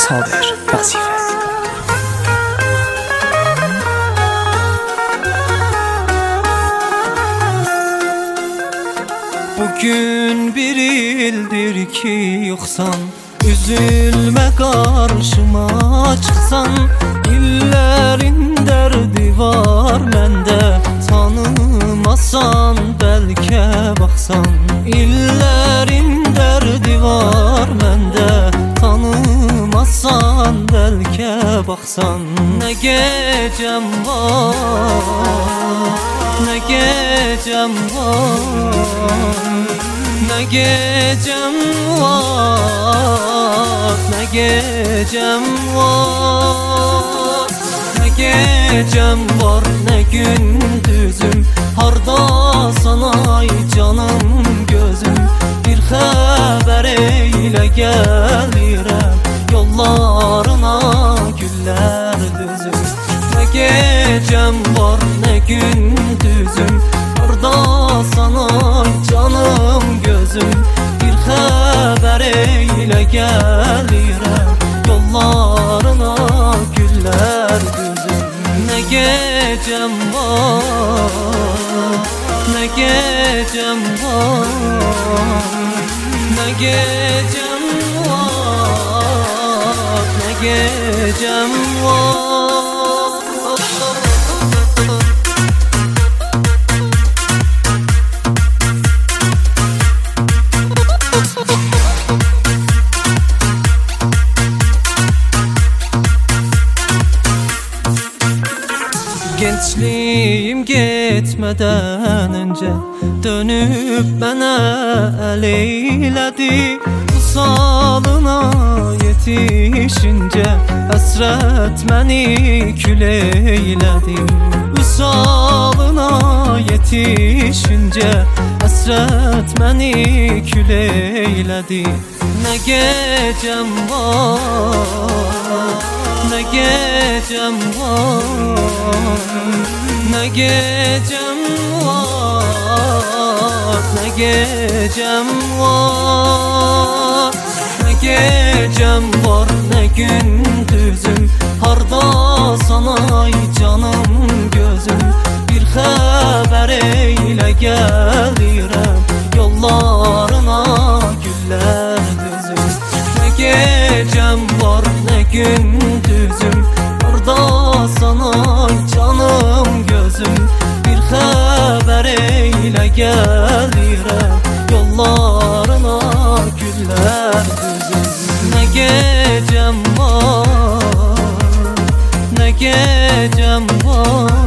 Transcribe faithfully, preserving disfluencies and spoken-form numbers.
Sabir Vazife. Bugün bir ildir ki yoksan, üzülme karşıma çıksan. İllerin derdi var mende, tanımasan belki baksan. İllerin derdi var mende, tanımasan belki baksan. Ne gecem var, ne gecem var, ne gecem var, ne gecem var, ne gecem var, ne gündüzüm. Hardasan ay canım gözüm, bir haber eyle gelirem. Yollarına güller düzüm. Ne gecem var, ne gündüzüm. Hardasan ay canım gözüm, bir haber eyle gelirem. Yollarına güller düzüm. Ne gecem var, ne gecem var, ne gecem var, ne gecem var. Gençliğim gitmeden önce dönüp bana el eyledi. Usalına yetişince hasret beni kül eyledi. Usalına yetişince hasret beni kül eyledi. Ne gecem var, ne gecem var, ne gecem var, ne gecem var, ne gecem var, ne gündüzüm. Hardasan ay canım gözüm, bir haber eyle gelirem. Yollarına güller düzüm. Ne gecem var, ne gündüzüm. Hardasan ay canım gözüm, bir haber eyle gelirem. Yollarına güller düzüm. Ne gecem var, ne gecem var,